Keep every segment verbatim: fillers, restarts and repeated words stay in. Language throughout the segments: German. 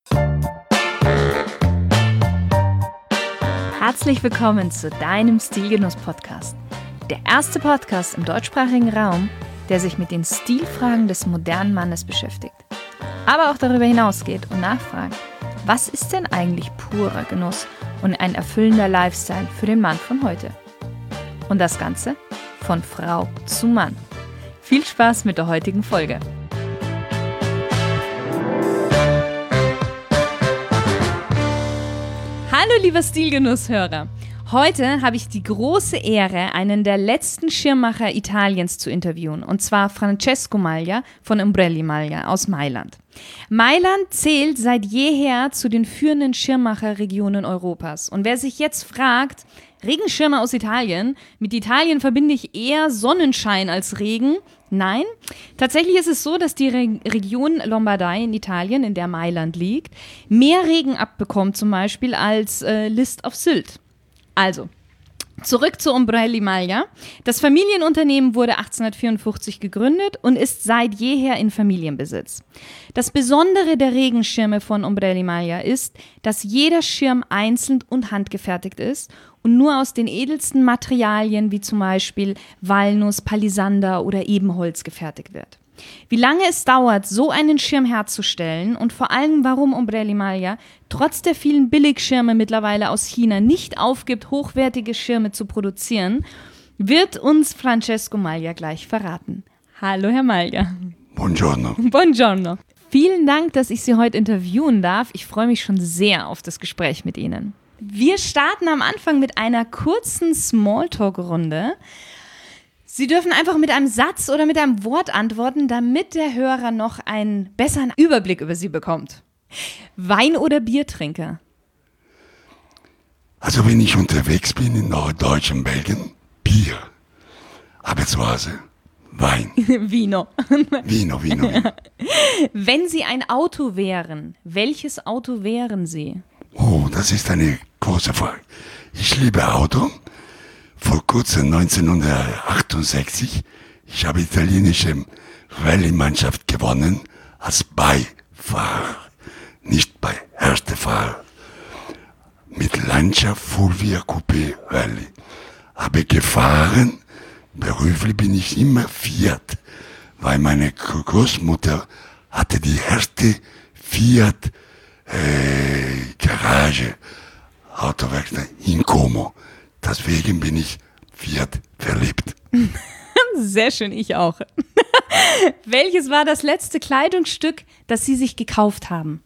Herzlich willkommen zu deinem Stilgenuss-Podcast. Der erste Podcast im deutschsprachigen Raum, der sich mit den Stilfragen des modernen Mannes beschäftigt. Aber auch darüber hinausgeht und nachfragt, was ist denn eigentlich purer Genuss und ein erfüllender Lifestyle für den Mann von heute? Und das Ganze von Frau zu Mann. Viel Spaß mit der heutigen Folge. Hallo lieber Stilgenusshörer, heute habe ich die große Ehre, einen der letzten Schirmmacher Italiens zu interviewen, und zwar Francesco Maglia von Ombrelli Maglia aus Mailand. Mailand zählt seit jeher zu den führenden Schirmmacherregionen Europas, und wer sich jetzt fragt, Regenschirme aus Italien, mit Italien verbinde ich eher Sonnenschein als Regen. Nein, tatsächlich ist es so, dass die Re- Region Lombardei in Italien, in der Mailand liegt, mehr Regen abbekommt zum Beispiel als äh, List auf Sylt. Also, zurück zu Ombrelli Maglia. Das Familienunternehmen wurde achtzehnhundertvierundfünfzig gegründet und ist seit jeher in Familienbesitz. Das Besondere der Regenschirme von Ombrelli Maglia ist, dass jeder Schirm einzeln und handgefertigt ist und nur aus den edelsten Materialien wie zum Beispiel Walnuss, Palisander oder Ebenholz gefertigt wird. Wie lange es dauert, so einen Schirm herzustellen und vor allem, warum Ombrelli Maglia trotz der vielen Billigschirme mittlerweile aus China nicht aufgibt, hochwertige Schirme zu produzieren, wird uns Francesco Maglia gleich verraten. Hallo, Herr Maglia. Buongiorno. Buongiorno. Vielen Dank, dass ich Sie heute interviewen darf. Ich freue mich schon sehr auf das Gespräch mit Ihnen. Wir starten am Anfang mit einer kurzen Smalltalk-Runde. Sie dürfen einfach mit einem Satz oder mit einem Wort antworten, damit der Hörer noch einen besseren Überblick über Sie bekommt. Wein- oder Biertrinker? Also wenn ich unterwegs bin in Norddeutsch und Belgien, Bier. Aber zu Hause Wein. Vino. Vino, Vino, Vino. Wenn Sie ein Auto wären, welches Auto wären Sie? Oh, das ist eine große Frage. Ich liebe Auto. Vor kurzem, neunzehnhundertachtundsechzig, ich habe italienische Rallye-Mannschaft gewonnen als Beifahrer, nicht bei erster Fahrer. Mit Lancia Fulvia Coupé Rallye. Aber gefahren, beruflich bin ich immer Fiat, weil meine Großmutter hatte die erste Fiat äh, Garage, Autowerkstatt in Como. Deswegen bin ich Fiat verliebt. Sehr schön, ich auch. Welches war das letzte Kleidungsstück, das Sie sich gekauft haben?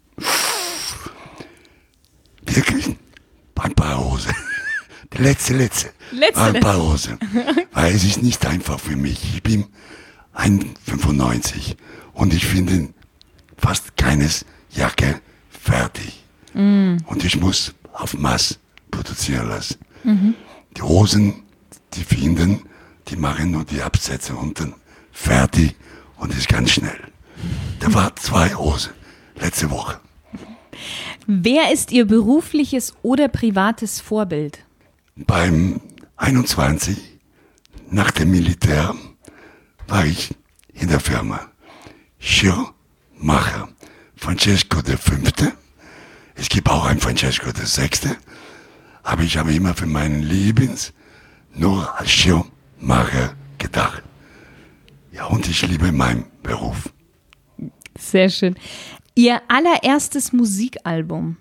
Wirklich? Ein paar Hosen. Die letzte, letzte. Letzte, ein paar letzte. Hosen. Weil es ist nicht einfach für mich. Ich bin eins Komma fünfundneunzig und ich finde fast keines Jacke fertig. Mm. Und ich muss auf Maß produzieren lassen. Mhm. Die Hosen, die finden, die machen nur die Absätze unten fertig und ist ganz schnell. Da war zwei Hosen letzte Woche. Wer ist Ihr berufliches oder privates Vorbild? Beim einundzwanzig, nach dem Militär, war ich in der Firma Schirmmacher Francesco der Fünfte. Es gibt auch einen Francesco der Sechste. Aber ich habe immer für meinen Lebens nur als Schirmmacher gedacht. Ja, und ich liebe meinen Beruf. Sehr schön. Ihr allererstes Musikalbum?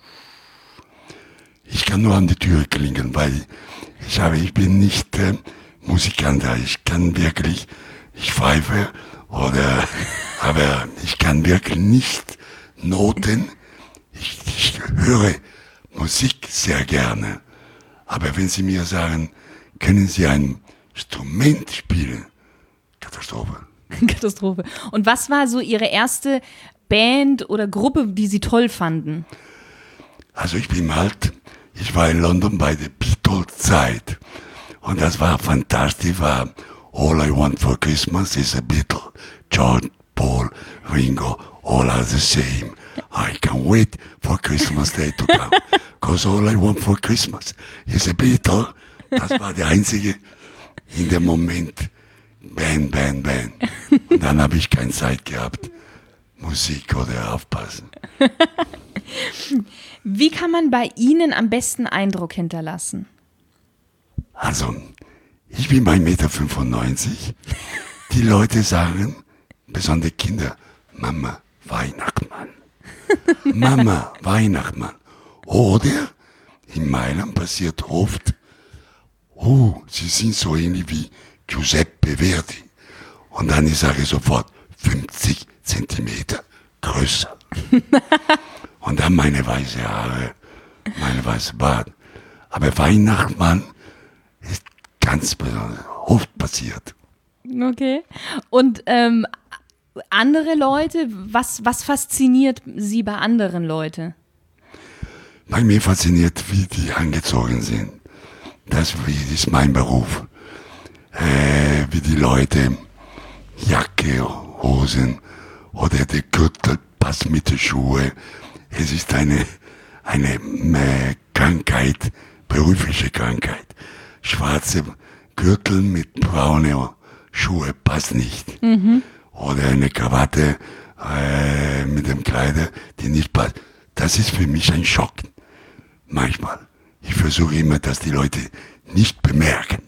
Ich kann nur an die Tür klingeln, weil ich habe, ich bin nicht äh, Musikant. Ich kann wirklich, ich pfeife oder, aber ich kann wirklich nicht Noten. Ich, ich höre Musik sehr gerne, aber wenn Sie mir sagen, können Sie ein Instrument spielen? Katastrophe. Katastrophe. Und was war so Ihre erste Band oder Gruppe, die Sie toll fanden? Also ich bin halt, ich war in London bei der Beatles-Zeit und das war fantastisch, war All I Want for Christmas is a Beatle, George, Paul, Ringo, all are the same. I can't wait for Christmas Day to come. Cause all I want for Christmas is a Beatle. Das war der einzige in dem Moment. Bang, bang, bang. Und dann habe ich keine Zeit gehabt. Musik oder aufpassen. Wie kann man bei Ihnen am besten Eindruck hinterlassen? Also, ich bin bei eins Komma fünfundneunzig Meter. Die Leute sagen, besonders Kinder, Mama, Weihnachtsmann. Mama, Weihnachtsmann. Oder in Mailand passiert oft, oh, Sie sind so ähnlich wie Giuseppe Verdi. Und dann ich sage sofort, fünfzig Zentimeter größer. Und dann meine weiße Haare, meine weiße Bart. Aber Weihnachtsmann ist ganz besonders oft passiert. Okay. Und ähm, andere Leute, was, was fasziniert Sie bei anderen Leuten? Bei mir fasziniert, wie die angezogen sind. Das ist mein Beruf. Äh, wie die Leute Jacke, Hosen oder der Gürtel passt mit den Schuhen. Es ist eine, eine äh, Krankheit, berufliche Krankheit. Schwarze Gürtel mit braune Schuhe passt nicht. Mhm. Oder eine Krawatte äh, mit dem Kleider, die nicht passt. Das ist für mich ein Schock. Manchmal. Ich versuche immer, dass die Leute nicht bemerken.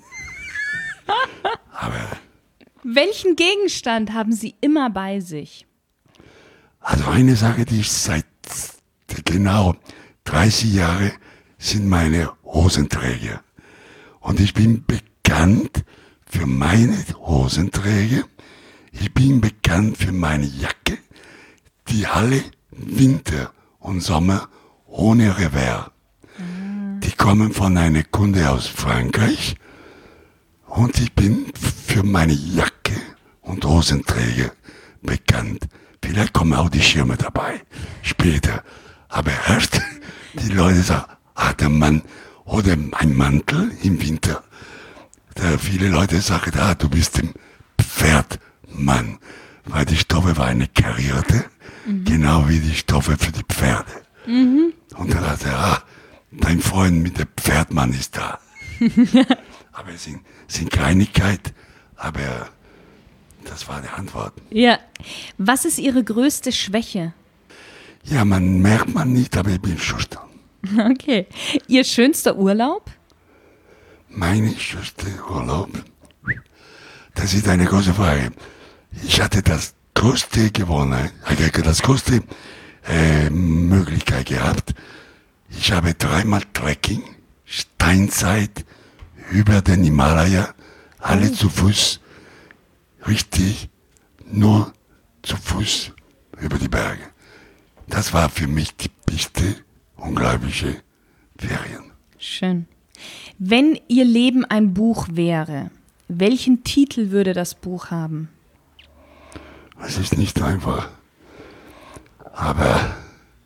Aber welchen Gegenstand haben Sie immer bei sich? Also eine Sache, die ich seit genau dreißig Jahren sind meine Hosenträger. Und ich bin bekannt für meine Hosenträger. Ich bin bekannt für meine Jacke, die alle Winter und Sommer ohne Revers. Mhm. Die kommen von einer Kunde aus Frankreich. Und ich bin für meine Jacke und Hosenträger bekannt. Vielleicht kommen auch die Schirme dabei, später. Aber erst die Leute sagen, ah, der Mann oder ein Mantel im Winter. Da viele Leute sagen, ah, du bist ein Pferdmann. Weil die Stoffe war eine karierte, mhm. genau wie die Stoffe für die Pferde. Mhm. Und dann hat er, ah, dein Freund mit dem Pferdmann ist da. Aber es sind, sind Kleinigkeit, aber das war die Antwort. Ja. Was ist Ihre größte Schwäche? Ja, man merkt man nicht, aber ich bin schüchtern. Okay. Ihr schönster Urlaub? Meine schönste Urlaub? Das ist eine große Frage. Ich hatte das größte gewonnen, das größte äh, Möglichkeit gehabt. Ich habe dreimal Trekking, Steinzeit, über den Himalaya, alle oh. zu Fuß, richtig, nur zu Fuß über die Berge. Das war für mich die beste, unglaubliche Ferien. Schön. Wenn Ihr Leben ein Buch wäre, welchen Titel würde das Buch haben? Es ist nicht einfach, aber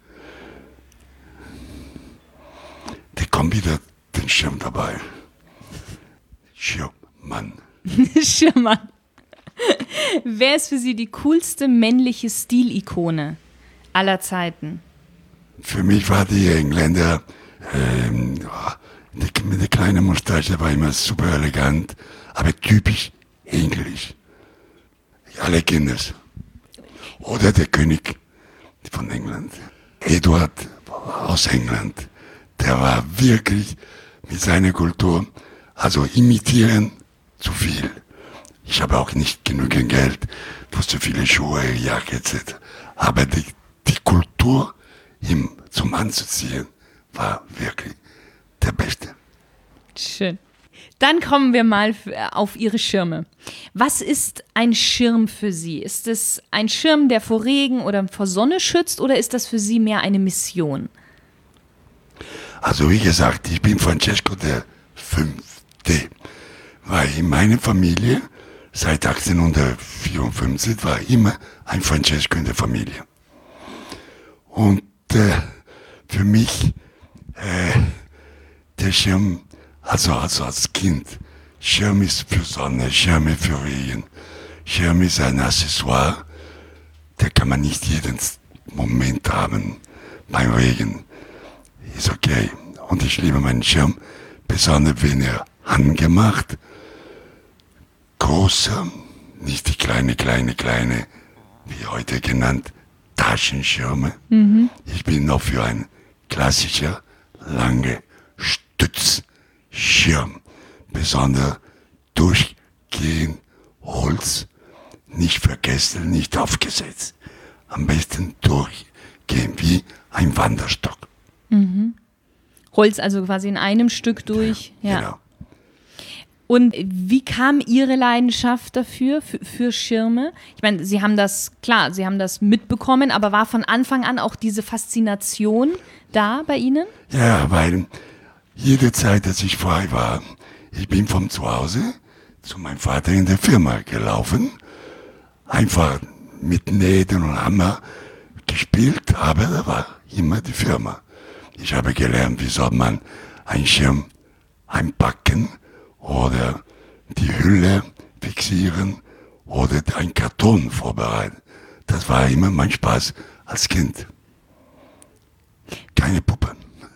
da kommt wieder den Schirm dabei. Schirmmann. Schirmmann. Wer ist für Sie die coolste männliche Stilikone aller Zeiten? Für mich war die Engländer, ähm, die, mit der kleinen Mustache war immer super elegant, aber typisch englisch. Alle kennen es. Oder der König von England, Edward aus England, der war wirklich mit seiner Kultur, also imitieren zu viel. Ich habe auch nicht genügend Geld für zu viele Schuhe, Jacke et cetera. Aber die, die Kultur, ihm zum Anzuziehen, war wirklich der Beste. Schön. Dann kommen wir mal auf Ihre Schirme. Was ist ein Schirm für Sie? Ist es ein Schirm, der vor Regen oder vor Sonne schützt, oder ist das für Sie mehr eine Mission? Also wie gesagt, ich bin Francesco der Fünfte, weil in meiner Familie seit achtzehnhundertvierundfünfzig war immer ein Francesco in der Familie. Und äh, für mich äh, der Schirm, also, also als Kind, Schirm ist für Sonne, Schirm ist für Regen, Schirm ist ein Accessoire, der kann man nicht jeden Moment haben beim Regen. Ist okay. Und ich liebe meinen Schirm, besonders wenn er handgemacht, großer, nicht die kleine, kleine, kleine, wie heute genannt, Taschenschirme. Mhm. Ich bin noch für einen klassischer, lange Stützschirm. Besonders durchgehend Holz, nicht vergessen, nicht aufgesetzt. Am besten durchgehen wie ein Wanderstock. Mhm. Holz also quasi in einem Stück durch. Ja, ja. Genau. Und wie kam Ihre Leidenschaft dafür, für, für Schirme? Ich meine, Sie haben das, klar, Sie haben das mitbekommen, aber war von Anfang an auch diese Faszination da bei Ihnen? Ja, weil jede Zeit, dass ich frei war, ich bin von zu Hause zu meinem Vater in der Firma gelaufen, einfach mit Nähten und Hammer gespielt, aber da war immer die Firma. Ich habe gelernt, wie soll man einen Schirm einpacken oder die Hülle fixieren oder einen Karton vorbereiten. Das war immer mein Spaß als Kind. Keine Puppe.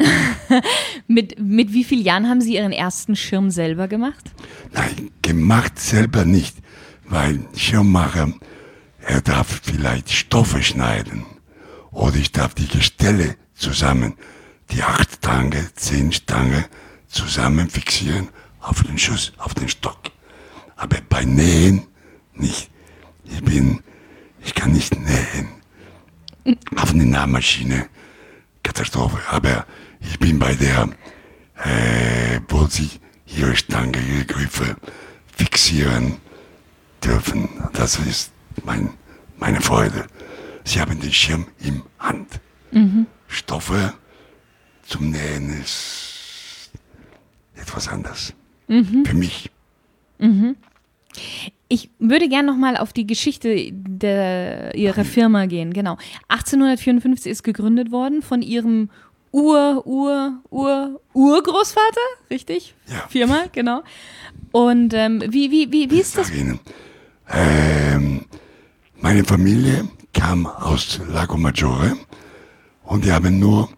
mit, mit wie vielen Jahren haben Sie Ihren ersten Schirm selber gemacht? Nein, gemacht selber nicht, weil Schirmmacher, er darf vielleicht Stoffe schneiden oder ich darf die Gestelle zusammen, die acht Stange, zehn Stange zusammen fixieren auf den Schuss, auf den Stock. Aber bei Nähen nicht. Ich bin, ich kann nicht nähen. Auf eine Nähmaschine, Katastrophe. Aber ich bin bei der, äh, wo sie ihre Stange, ihre Griffe fixieren dürfen. Das ist mein, meine Freude. Sie haben den Schirm im Hand. Mhm. Stoffe zum Nähen ist etwas anders. Mhm. Für mich. Mhm. Ich würde gerne nochmal auf die Geschichte der, Ihrer Firma gehen. Genau. achtzehnhundertvierundfünfzig ist gegründet worden von Ihrem Ur, Ur, Ur, Urgroßvater, richtig? Ja. Firma, genau. Und ähm, wie, wie, wie, wie ist das? Ihnen. Ähm, meine Familie kam aus Lago Maggiore und die haben nur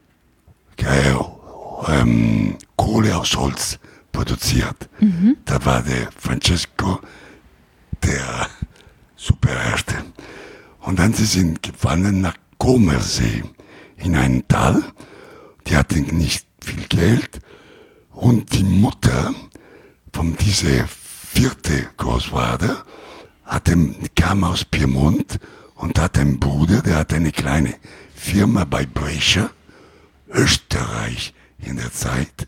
äh, ähm, Kohle aus Holz produziert. Mhm. Da war der Francesco der Supererste. Und dann sie sind gefahren nach Comersee in ein Tal. Die hatten nicht viel Geld. Und die Mutter von dieser vierte Großvater hatte, kam aus Piemont und hatte einen Bruder, der hatte eine kleine Firma bei Brescia, Österreich in der Zeit,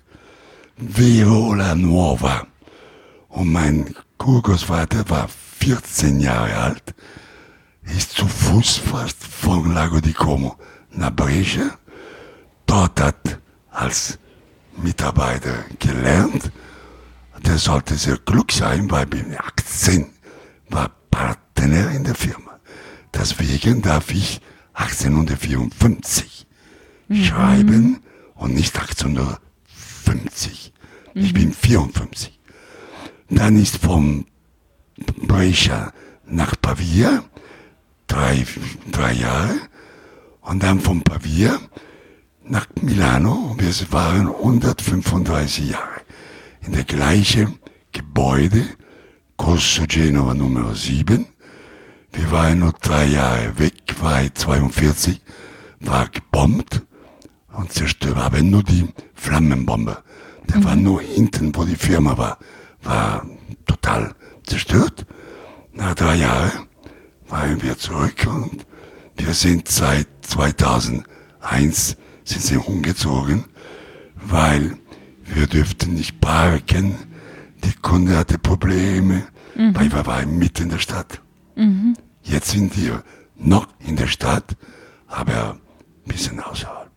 Veola Nuova. Und mein Urgroßvater war vierzehn Jahre alt, ist zu Fuß fast von Lago di Como nach Brescia. Dort hat als Mitarbeiter gelernt. Der sollte sehr klug sein, weil mit achtzehn war Partner in der Firma. Deswegen darf ich achtzehnhundertvierundfünfzig mhm. schreiben und nicht achtzehnhundertfünfzig. Mhm. Ich bin vierundfünfzig. Dann ist vom Brescia nach Pavia, drei, drei Jahre, und dann von Pavia nach Milano. Wir waren hundertfünfunddreißig Jahre in der gleichen Gebäude, Corso Genova Nummer sieben. Wir waren nur drei Jahre weg, war zweiundvierzig, war gebombt und zerstört, aber nur die Flammenbombe. Der mhm. war nur hinten, wo die Firma war, war total zerstört. Nach drei Jahren waren wir zurück und wir sind seit zweitausendeins sind sie umgezogen, weil wir dürften nicht parken. Die Kunde hatte Probleme, mhm. weil wir waren mitten in der Stadt. Mhm. Jetzt sind wir noch in der Stadt, aber ein bisschen außerhalb.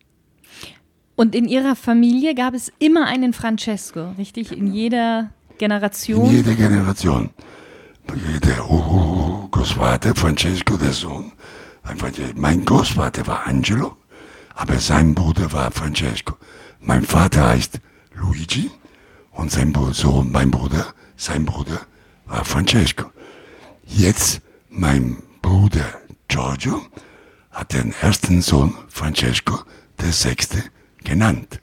Und in Ihrer Familie gab es immer einen Francesco, richtig? In jeder Generation? In jeder Generation. Der Großvater, Francesco, der Sohn. Mein Großvater war Angelo, aber sein Bruder war Francesco. Mein Vater heißt Luigi und sein Sohn, mein Bruder, sein Bruder war Francesco. Jetzt mein Bruder Giorgio hat den ersten Sohn Francesco, der sechste, genannt.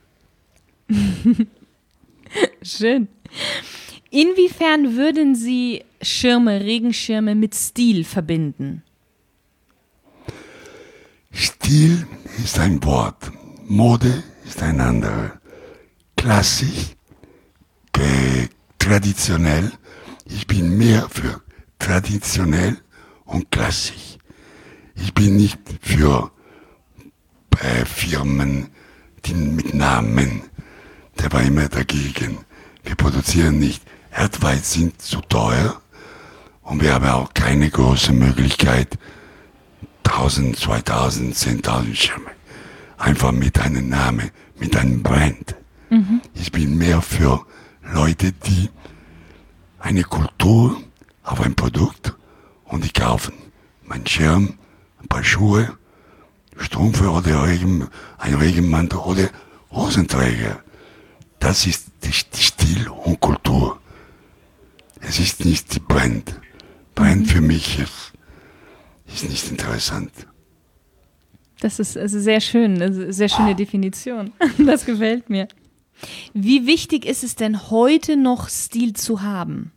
Schön. Inwiefern würden Sie Schirme, Regenschirme mit Stil verbinden? Stil ist ein Wort. Mode ist ein anderer. Klassisch, äh, traditionell. Ich bin mehr für traditionell und klassisch. Ich bin nicht für äh, Firmen die mit Namen. Der war immer dagegen. Wir produzieren nicht. Erdweiß sind zu teuer und wir haben auch keine große Möglichkeit, tausend, zweitausend, zehntausend Schirme. Einfach mit einem Namen, mit einem Brand. Mhm. Ich bin mehr für Leute, die eine Kultur auf ein Produkt und die kaufen meinen Schirm, ein paar Schuhe, Strümpfe oder Regen, ein Regenmantel oder Hosenträger. Das ist die, die Stil und Kultur. Es ist nicht die Brand. Brand mhm. für mich ist, ist nicht interessant. Das ist also sehr schön, eine sehr schöne Definition. Das gefällt mir. Wie wichtig ist es denn heute noch, Stil zu haben?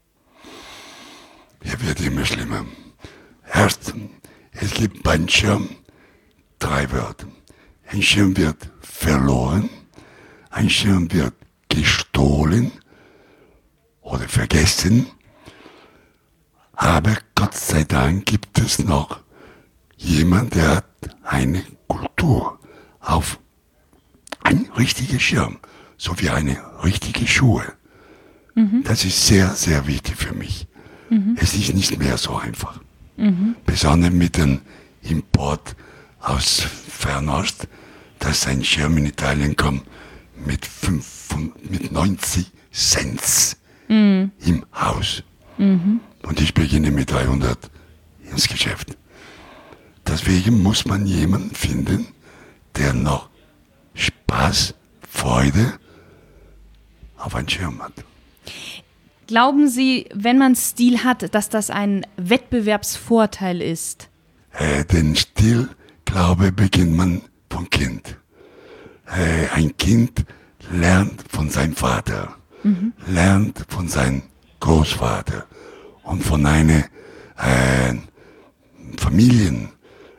Er wird immer schlimmer. Erst, es gibt beim Schirm drei Wörter. Ein Schirm wird verloren, ein Schirm wird gestohlen oder vergessen. Aber Gott sei Dank gibt es noch jemand, der hat eine Kultur auf ein richtiger Schirm, so wie eine richtige Schuhe. Mhm. Das ist sehr, sehr wichtig für mich. Mhm. Es ist nicht mehr so einfach. Mhm. Besonders mit dem Import aus Fernost, dass ein Schirm in Italien kommt mit, fünf, mit neunzig Cent mhm. im Haus. Mhm. Und ich beginne mit dreihundert ins Geschäft. Deswegen muss man jemanden finden, der noch Spaß, Freude auf einen Schirm hat. Glauben Sie, wenn man Stil hat, dass das ein Wettbewerbsvorteil ist? Äh, den Stil, glaube ich, beginnt man vom Kind. Äh, ein Kind lernt von seinem Vater, mhm. lernt von seinem Großvater und von einer äh, Familienmitglieder,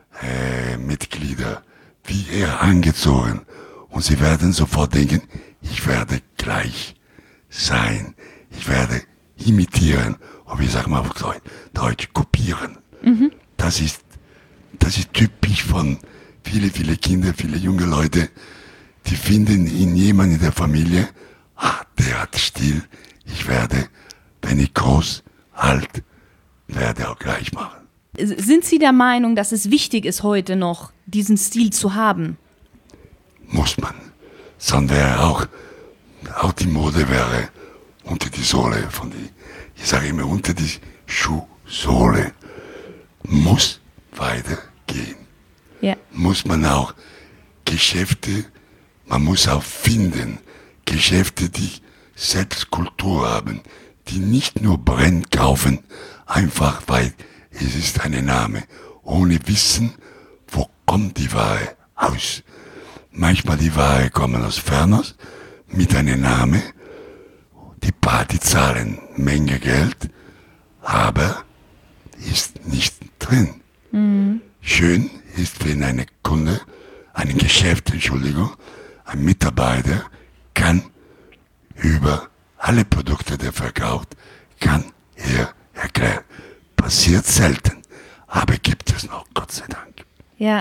äh, wie er angezogen. Und sie werden sofort denken, ich werde gleich sein. Ich werde imitieren, oder ich sage mal auf Deutsch, kopieren. Mhm. Das ist, das ist typisch von viele, viele Kinder, viele junge Leute, die finden in jemandem in der Familie, ah, der hat Stil, ich werde, wenn ich groß, alt, werde auch gleich machen. Sind Sie der Meinung, dass es wichtig ist, heute noch diesen Stil zu haben? Muss man. Sonst wäre auch, auch die Mode wäre unter die Sohle von die, ich sage immer unter die Schuhsohle, muss weitergehen. Ja. Muss man auch Geschäfte, man muss auch finden, Geschäfte, die selbst Kultur haben, die nicht nur Brand kaufen, einfach weil es ist ein Name, ohne Wissen, wo kommt die Ware aus. Manchmal die Ware kommen aus Fernost mit einem Namen. Die Party zahlen Menge Geld, aber ist nicht drin. Mhm. Schön ist, wenn eine Kunde, ein Geschäft, Entschuldigung, ein Mitarbeiter kann über alle Produkte, die er verkauft, kann er erklären. Passiert selten, aber gibt es noch, Gott sei Dank. Ja.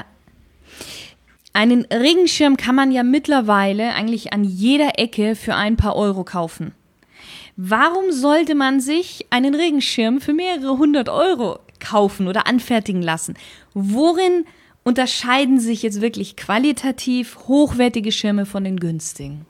Einen Regenschirm kann man ja mittlerweile eigentlich an jeder Ecke für ein paar Euro kaufen. Warum sollte man sich einen Regenschirm für mehrere hundert Euro kaufen oder anfertigen lassen? Worin unterscheiden sich jetzt wirklich qualitativ hochwertige Schirme von den günstigen?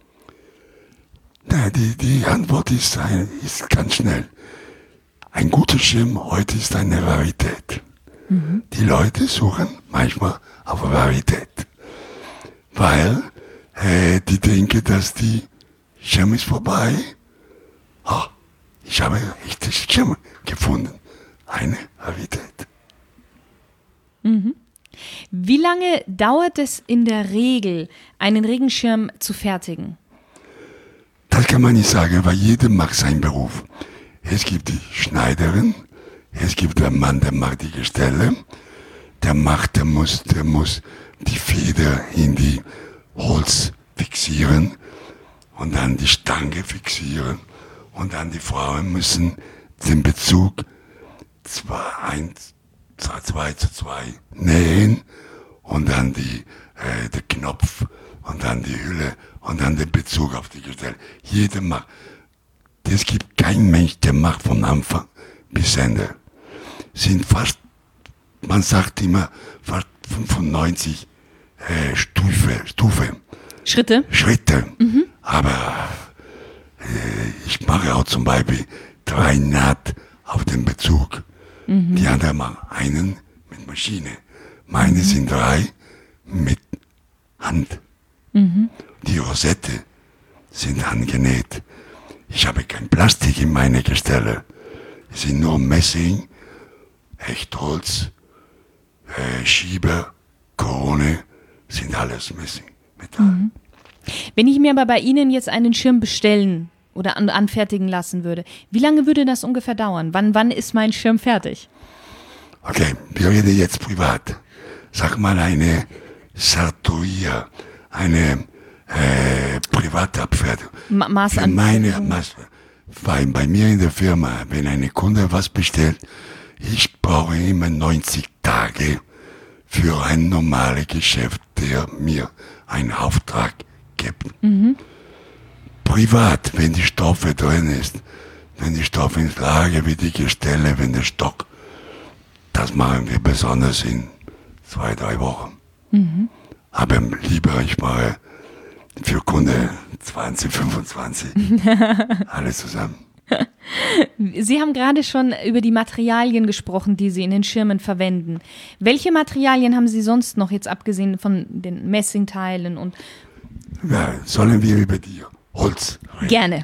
Na, die, die Antwort ist, ein, ist ganz schnell. Ein guter Schirm heute ist eine Rarität. Mhm. Die Leute suchen manchmal auf Rarität, weil äh, die denken, dass die Schirm ist vorbei. Oh, ich habe einen echten Schirm gefunden. Eine Rarität. Mhm. Wie lange dauert es in der Regel, einen Regenschirm zu fertigen? Das kann man nicht sagen, weil jeder macht seinen Beruf. Es gibt die Schneiderin, es gibt den Mann, der macht die Gestelle, der macht, der muss, der muss die Feder in die Holz fixieren und dann die Stange fixieren und dann die Frauen müssen den Bezug zwei zu zwei nähen und dann die, äh, den Knopf und dann die Hülle und dann den Bezug auf die Gestelle. Jeder macht. Es gibt keinen Mensch, der macht von Anfang bis Ende. Sind fast, man sagt immer, fast fünfundneunzig äh, Stufe, Stufe. Schritte? Schritte. Mhm. Aber äh, ich mache auch zum Beispiel drei Naht auf den Bezug. Mhm. Die anderen machen einen mit Maschine. Meine mhm. sind drei mit Hand. Mhm. Die Rosette sind handgenäht. Ich habe kein Plastik in meine Gestelle. Es sind nur Messing, Echtholz, äh, Schieber, Krone, sind alles Messing, Metall. Mhm. Wenn ich mir aber bei Ihnen jetzt einen Schirm bestellen oder an, anfertigen lassen würde, wie lange würde das ungefähr dauern? Wann, wann ist mein Schirm fertig? Okay, wir reden jetzt privat. Sag mal eine Sartoria, eine äh, private Abfertigung. Ma- Für meine, Maß, weil bei mir in der Firma, wenn ein Kunde was bestellt, ich brauche immer neunzig Tage für ein normales Geschäft, der mir einen Auftrag gibt. Mhm. Privat, wenn die Stoffe drin ist, wenn die Stoffe ins Lager, wie die Gestelle, wenn der Stock, das machen wir besonders in zwei, drei Wochen. Mhm. Aber lieber, ich mache für Kunde zwanzig, fünfundzwanzig, alles zusammen. Sie haben gerade schon über die Materialien gesprochen, die Sie in den Schirmen verwenden. Welche Materialien haben Sie sonst noch, jetzt abgesehen von den Messingteilen? Und ja, sollen wir über die Holz reden? Gerne.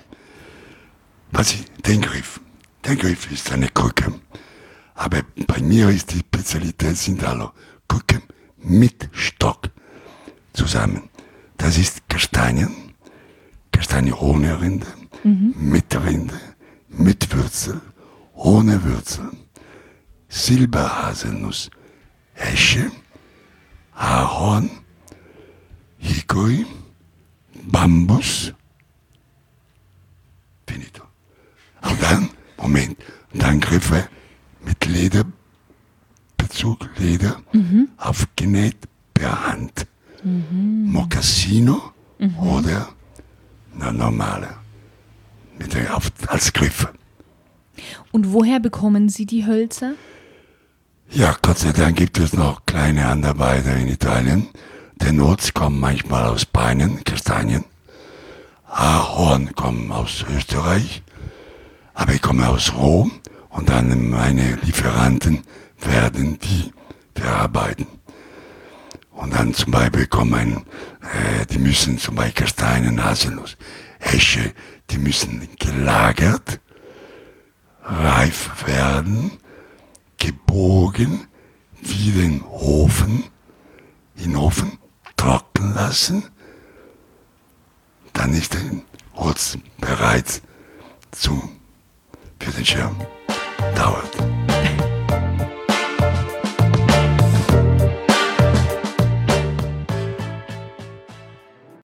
Was ich, den Griff. Der Griff ist eine Krücke. Aber bei mir ist die Spezialität, sind alle Krücken mit Stock zusammen. Das ist Kastanien, Kastanie ohne Rinde, mhm. mit Rinde, mit Würzel, ohne Würzel, Silberhaselnuss, Esche, Ahorn, Hickory, Bambus, finito. Und dann, Moment, dann Griffe mit Lederbezug, Leder, mhm. aufgenäht per Hand. Mhm. Mocassino mhm. oder eine normale, mit der, auf, als Griffe. Und woher bekommen Sie die Hölzer? Ja, Gott sei Dank gibt es noch kleine Handarbeiter in Italien. Der Holz kommt manchmal aus Beinen, Kastanien. Ahorn kommen aus Österreich. Aber ich komme aus Rom und dann meine Lieferanten werden die verarbeiten. Und dann zum Beispiel kommen, äh, die müssen zum Beispiel Kastanien, Haselnuss, Esche, die müssen gelagert, reif werden, gebogen, wie den Ofen, in den Ofen trocknen lassen. Dann ist das Holz bereit zu, für den Schirm. Dauert.